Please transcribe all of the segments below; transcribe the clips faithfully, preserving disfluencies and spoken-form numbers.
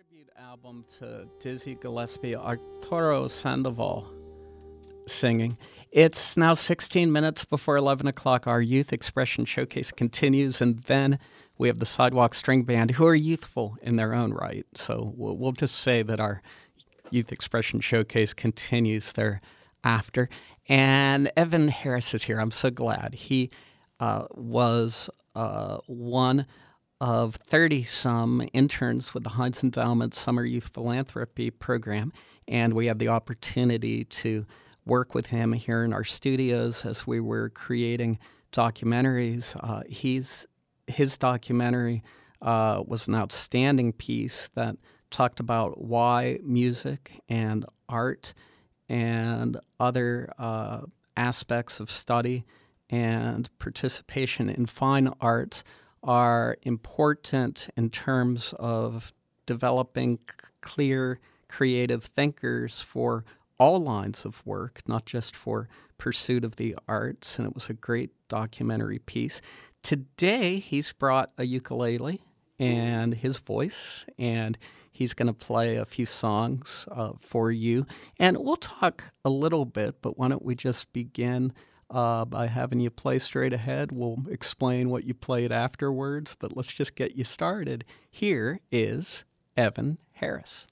tribute album to Dizzy Gillespie, Arturo Sandoval singing. It's now sixteen minutes before eleven o'clock. Our Youth Expression Showcase continues, and then we have the Sidewalk String Band, who are youthful in their own right. So we'll, we'll just say that our Youth Expression Showcase continues thereafter. And Evan Harris is here. I'm so glad. He uh, was uh, one of thirty-some interns with the Heinz Endowment Summer Youth Philanthropy Program, and we had the opportunity to work with him here in our studios as we were creating documentaries. Uh, he's his documentary uh, was an outstanding piece that talked about why music and art and other uh, aspects of study and participation in fine arts are important in terms of developing c- clear, creative thinkers for all lines of work, not just for pursuit of the arts. And it was a great documentary piece. Today, he's brought a ukulele and his voice, and he's going to play a few songs uh, for you. And we'll talk a little bit, but why don't we just begin uh, by having you play straight ahead. We'll explain what you played afterwards, but let's just get you started. Here is Evan Harris.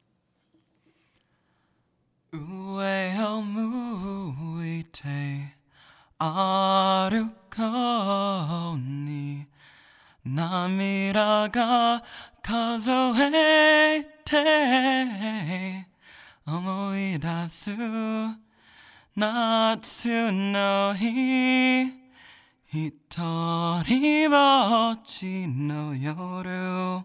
上を向いて歩こうに涙が数えて思い出す夏の日一人ぼっちの夜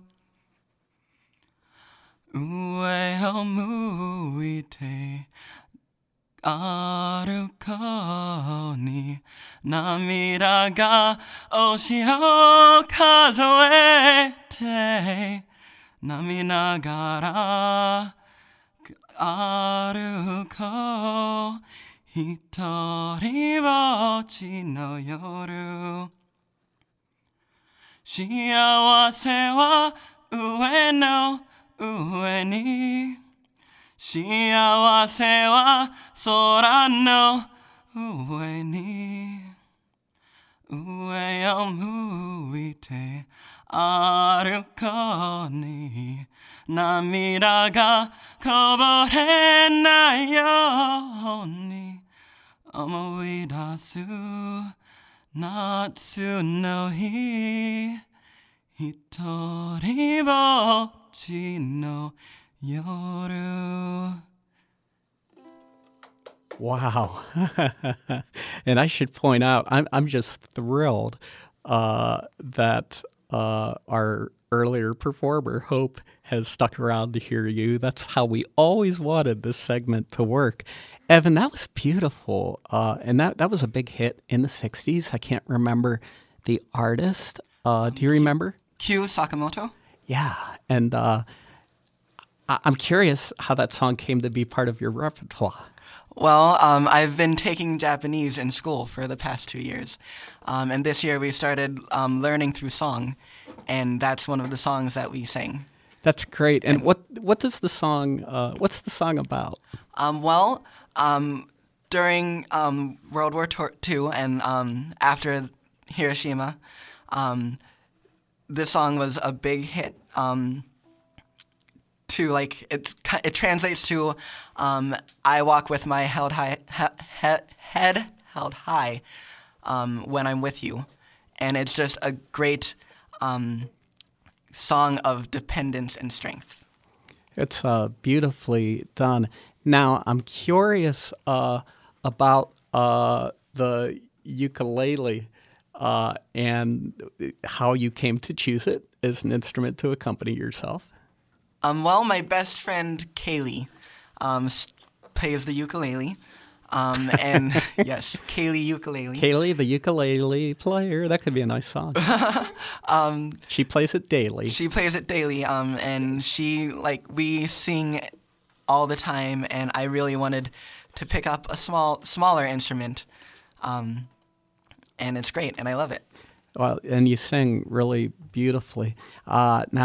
上を向いて歩こうに涙が星を数えて涙ながら歩こう一人ぼっちの夜幸せは上の上に幸せは空の上に上を向いて歩こうに涙がこぼれないように思い出す夏の日一人ぼっちの夜 Wow. And I should point out, I'm I'm just thrilled uh, that uh, our earlier performer, Hope, has stuck around to hear you. That's how we always wanted this segment to work. Evan, that was beautiful. Uh, and that, that was a big hit in the sixties. I can't remember the artist. Uh, do you remember? Kyu Sakamoto? Yeah. And uh, I- I'm curious how that song came to be part of your repertoire. Well, um, I've been taking Japanese in school for the past two years. Um, and this year we started um, learning through song, and that's one of the songs that we sing. That's great. And what what does the song, uh, what's the song about? Um, well, um, during um, World War Two and um, after Hiroshima, um, this song was a big hit. Um, to like it, it translates to um, I walk with my held high, he, head held high um, when I'm with you, and it's just a great um, song of dependence and strength. It's uh, beautifully done. Now, I'm curious uh, about uh, the ukulele uh, and how you came to choose it as an instrument to accompany yourself. Um, well, my best friend Kaylee um, s- plays the ukulele. Um, and yes, Kaylee ukulele. Kaylee, the ukulele player. That could be a nice song. um, she plays it daily. She plays it daily. Um, and she, like, we sing all the time, and I really wanted to pick up a small, smaller instrument. Um, and it's great, and I love it. Well, and you sing really beautifully. Uh, now,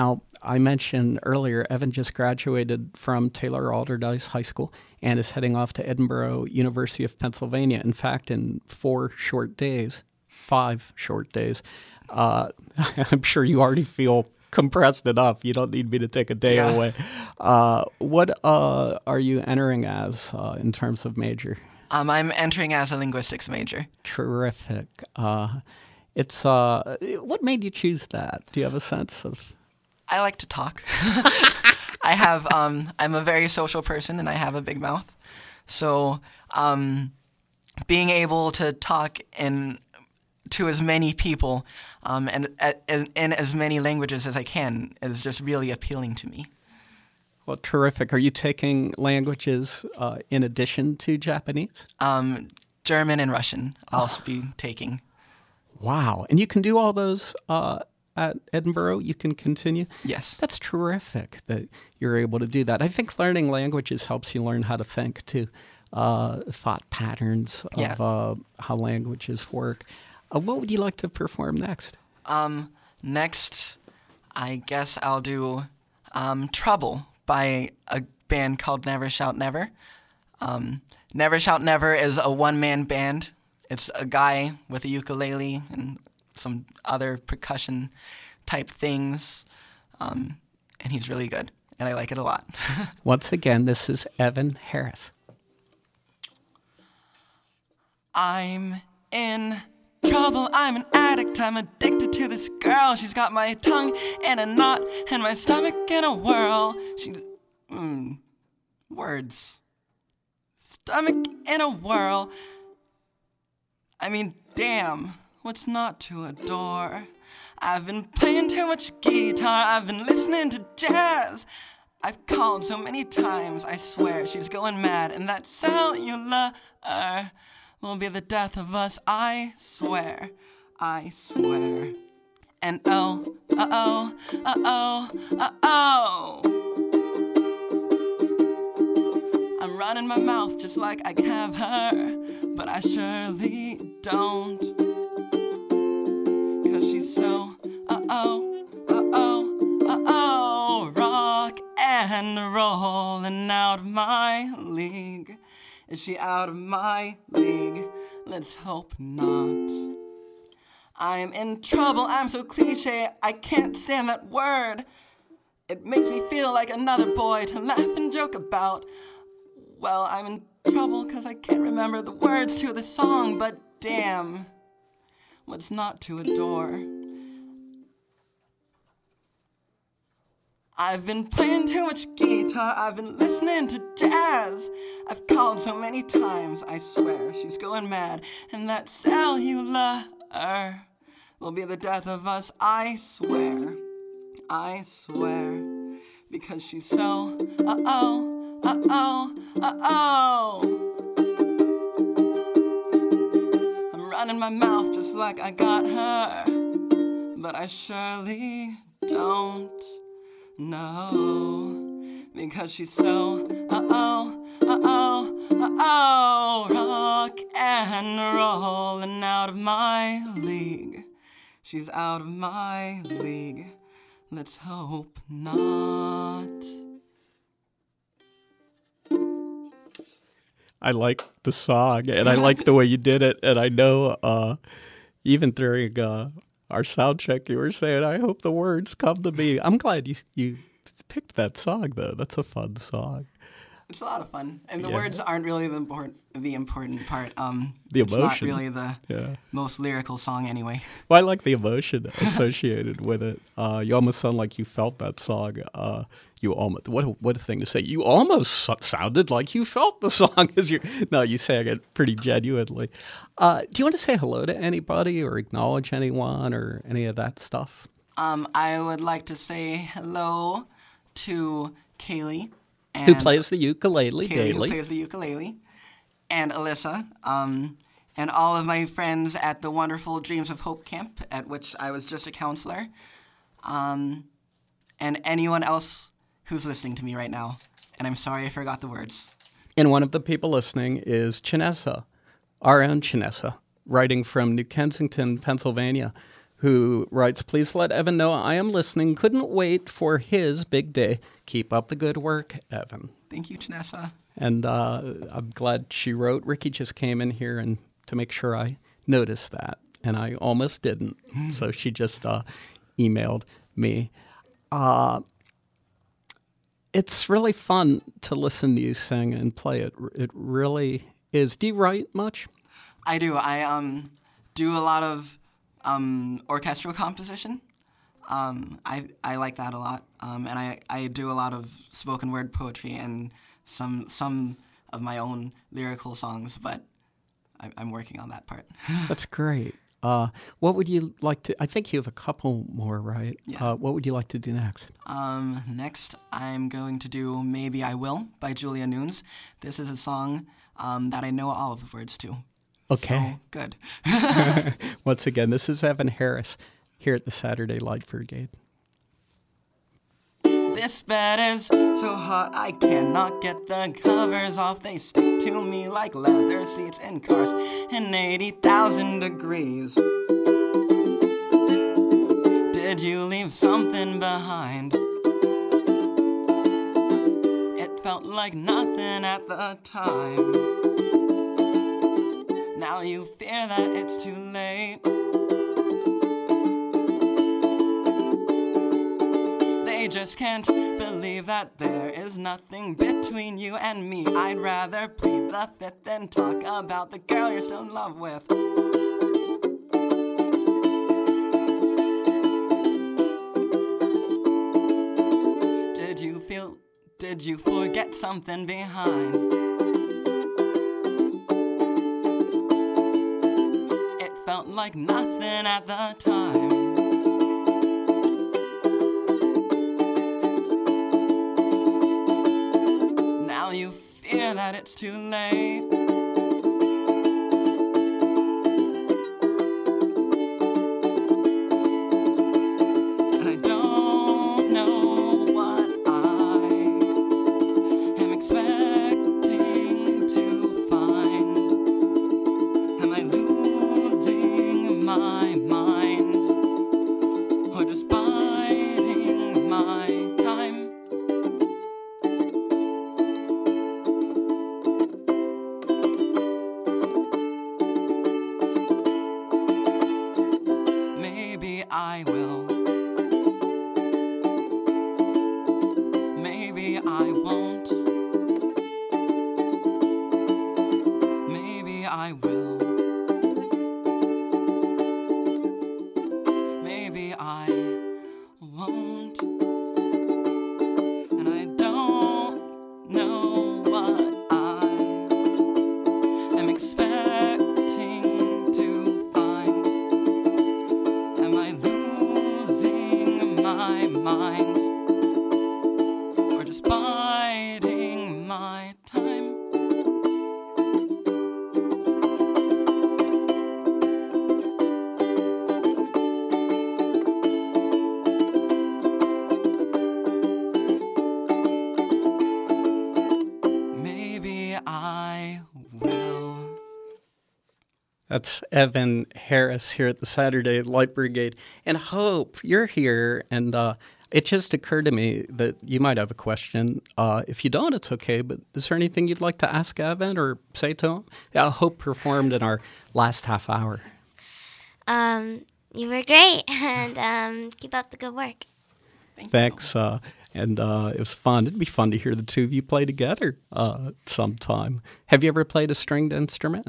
I mentioned earlier, Evan just graduated from Taylor Alderdice High School and is heading off to Edinburgh, University of Pennsylvania. In fact, in four short days, five short days, uh, I'm sure you already feel compressed enough. You don't need me to take a day Yeah. away. Uh, what uh, are you entering as uh, in terms of major? Um, I'm entering as a linguistics major. Terrific. Uh, it's uh, what made you choose that? Do you have a sense of? I like to talk. I have. Um, I'm a very social person, and I have a big mouth. So, um, being able to talk in to as many people um, and at, in, in as many languages as I can is just really appealing to me. Well, terrific. Are you taking languages uh, in addition to Japanese? Um, German and Russian I'll oh. be taking. Wow. And you can do all those uh, at Edinburgh? You can continue? Yes. That's terrific that you're able to do that. I think learning languages helps you learn how to think, too. Uh, thought patterns of yeah. uh, how languages work. Uh, what would you like to perform next? Um, next, I guess I'll do um, Trouble by a band called Never Shout Never. Um, Never Shout Never is a one-man band. It's a guy with a ukulele and some other percussion type things, um, and he's really good, and I like it a lot. Once again, this is Evan Harris. I'm in trouble, I'm an addict, I'm addicted to this girl. She's got my tongue in a knot and my stomach in a whirl. She's, mm, words. Stomach in a whirl. I mean, damn, what's not to adore? I've been playing too much guitar, I've been listening to jazz. I've called so many times, I swear she's going mad, and that cellular will be the death of us, I swear, I swear. And oh, uh-oh, uh-oh, uh-oh. I'm running my mouth just like I can have her, but I surely don't. Cause she's so, uh-oh, uh-oh, uh-oh, rock and rollin' out of my league. Is she out of my league? Let's hope not. I'm in trouble, I'm so cliche, I can't stand that word. It makes me feel like another boy to laugh and joke about. Well, I'm in trouble cause I can't remember the words to the song, but damn, what's not to adore? I've been playing too much guitar, I've been listening to jazz. I've called so many times, I swear, she's going mad. And that cellular will be the death of us, I swear, I swear. Because she's so, uh-oh, uh-oh, uh-oh. I'm running my mouth just like I got her, but I surely don't. No, because she's so, uh-oh, uh-oh, uh-oh, rock and rollin' out of my league. She's out of my league. Let's hope not. I like the song, and I like the way you did it, and I know uh, even during uh, our sound check, you were saying, I hope the words come to me. I'm glad you, you picked that song, though. That's a fun song. It's a lot of fun. And the yeah. words aren't really the important, the important part. Um, the emotion. It's not really the yeah. most lyrical song anyway. Well, I like the emotion associated with it. Uh, you almost sound like you felt that song. Uh, you almost, what a, what a thing to say. You almost so- sounded like you felt the song. as you No, you sang it pretty genuinely. Uh, do you want to say hello to anybody or acknowledge anyone or any of that stuff? Um, I would like to say hello to Kaylee. And who plays the ukulele Kaylee, daily. Who plays the ukulele. And Alyssa. Um, and all of my friends at the wonderful Dreams of Hope camp, at which I was just a counselor. Um, and anyone else who's listening to me right now. And I'm sorry I forgot the words. And one of the people listening is Chinessa, our own Chinessa, writing from New Kensington, Pennsylvania, who writes, please let Evan know I am listening. Couldn't wait for his big day. Keep up the good work, Evan. Thank you, Janessa. And uh, I'm glad she wrote. Ricky just came in here and to make sure I noticed that, and I almost didn't. So she just uh, emailed me. Uh, it's really fun to listen to you sing and play. It It really is. Do you write much? I do. I um do a lot of um, orchestral composition. Um, I I like that a lot, um, and I, I do a lot of spoken word poetry and some some of my own lyrical songs, but I, I'm working on that part. That's great. Uh, what would you like to? I think you have a couple more, right? Yeah. Uh, what would you like to do next? Um, next, I'm going to do "Maybe I Will" by Julia Nunes. This is a song um, that I know all of the words to. Okay. So, good. Once again, this is Evan Harris here at the Saturday Light Brigade. This bed is so hot I cannot get the covers off. They stick to me like leather seats in cars in eighty thousand degrees. Did you leave something behind? It felt like nothing at the time. Now you fear that it's too late. They just can't believe that there is nothing between you and me. I'd rather plead the fifth than talk about the girl you're still in love with. Did you feel, did you forget something behind? It felt like nothing at the time. You fear that it's too late. And I don't know what I am expecting to find. Am I losing my mind, or just biding my time? I will. Maybe I won't. Maybe I will. Maybe I won't. And I don't know what I am expecting to find. Am I losing my mind, or just biding my time? Maybe I will. That's Evan Harris here at the Saturday Light Brigade. And Hope, you're here, and uh, it just occurred to me that you might have a question. Uh, if you don't, it's okay, but is there anything you'd like to ask Evan or say to him? Yeah, Hope performed in our last half hour. Um, you were great, and um, keep up the good work. Thank Thanks. Uh, and uh, it was fun. It'd be fun to hear the two of you play together uh, sometime. Have you ever played a stringed instrument?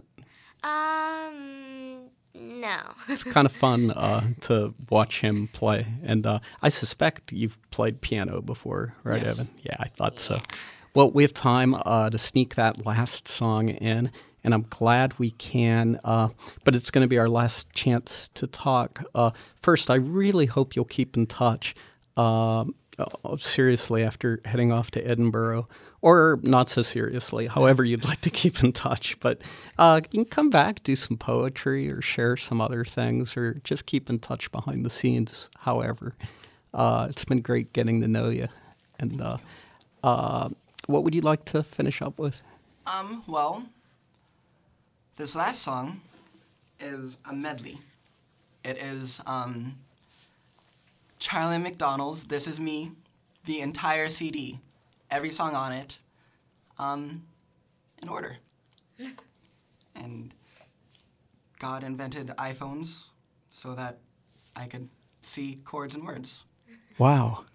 Um, no. It's kind of fun uh, to watch him play. And uh, I suspect you've played piano before, right, Yes. Evan? Yeah, I thought so. Well, we have time uh, to sneak that last song in, and I'm glad we can, uh, but it's going to be our last chance to talk. Uh, first, I really hope you'll keep in touch. Uh, uh, seriously, after heading off to Edinburgh, or not so seriously, however you'd like to keep in touch. But uh, you can come back, do some poetry, or share some other things, or just keep in touch behind the scenes, however. Uh, it's been great getting to know you. And uh, uh, what would you like to finish up with? Um, well, this last song is a medley. It is um, Charlie McDonald's This Is Me, the entire C D, every song on it, um, in order. And God invented iPhones so that I could see chords and words. Wow.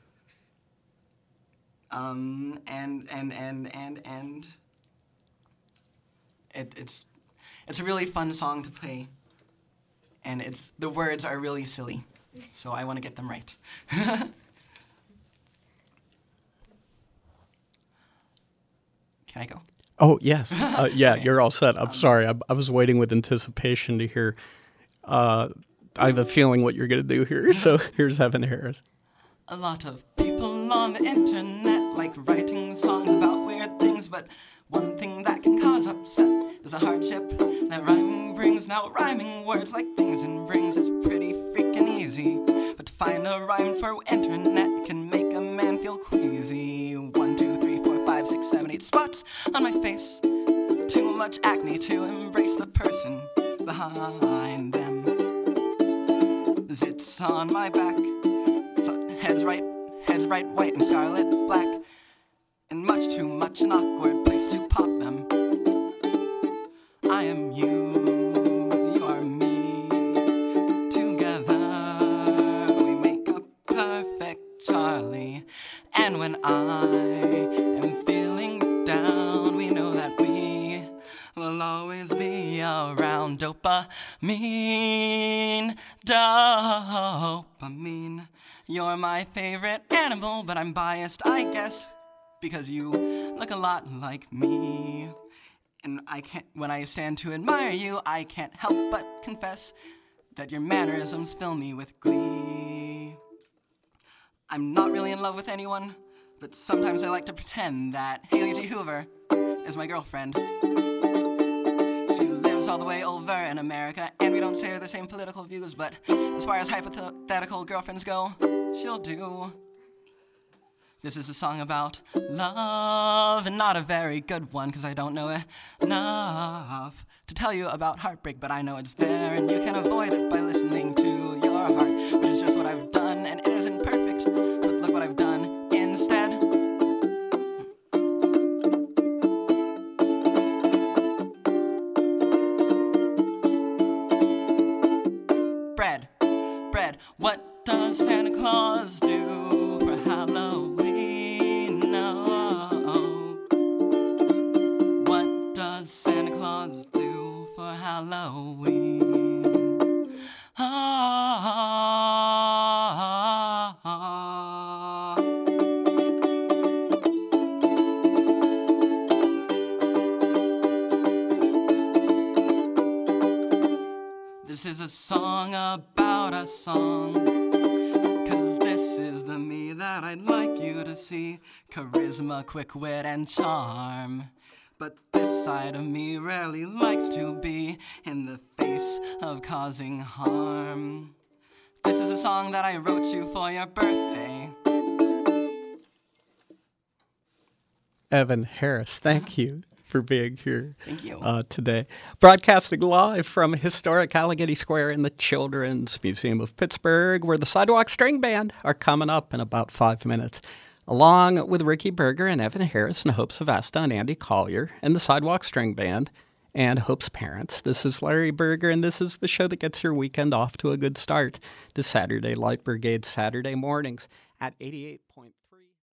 Um, and, and, and, and, and it, it's, it's a really fun song to play. And it's, the words are really silly. So I want to get them right. Can I go? Oh, yes. Uh, yeah, you're all set. I'm sorry. I, I was waiting with anticipation to hear. Uh, I have a feeling what you're going to do here. So here's Evan Harris. A lot of people on the internet like writing songs about weird things, but one thing that can cause upset is the hardship that rhyming brings. Now rhyming words like things and brings is pretty freaking easy, but to find a rhyme for internet can make a man feel queasy. One, two, three, four, five, six, seven, eight spots on my face. Too much acne to embrace the person behind them. Zits on my back. Heads right, heads right, white and scarlet black, and much too much an awkward place to pop them. I am you, you are me. Together we make a perfect Charlie. And when I am feeling down, we know that we will always be around. Dopamine, dopamine. You're my favorite animal, but I'm biased, I guess, because you look a lot like me. And I can't, when I stand to admire you, I can't help but confess that your mannerisms fill me with glee. I'm not really in love with anyone, but sometimes I like to pretend that Haley G. Hoover is my girlfriend. She lives all the way over in America, and we don't share the same political views, but as far as hypothetical girlfriends go, she'll do. This is a song about love, and not a very good one, because I don't know enough to tell you about heartbreak, but I know it's there, and you can avoid it by listening to your heart, which is just what I've done, and it isn't perfect, but look what I've done instead. Bread, bread, what does Santa Claus do for Halloween? No. What does Santa Claus do for Halloween? Ah. This is a song about a song. That I'd like you to see. Charisma, quick wit, and charm. But this side of me rarely likes to be in the face of causing harm. This is a song that I wrote you for your birthday. Evan Harris, thank you for being here. Thank you. Uh, today. Broadcasting live from historic Allegheny Square in the Children's Museum of Pittsburgh, where the Sidewalk String Band are coming up in about five minutes, along with Ricky Berger and Evan Harris and Hope Savasta and Andy Collier and the Sidewalk String Band and Hope's parents. This is Larry Berger, and this is the show that gets your weekend off to a good start. The Saturday Light Brigade Saturday mornings at eighty-eight point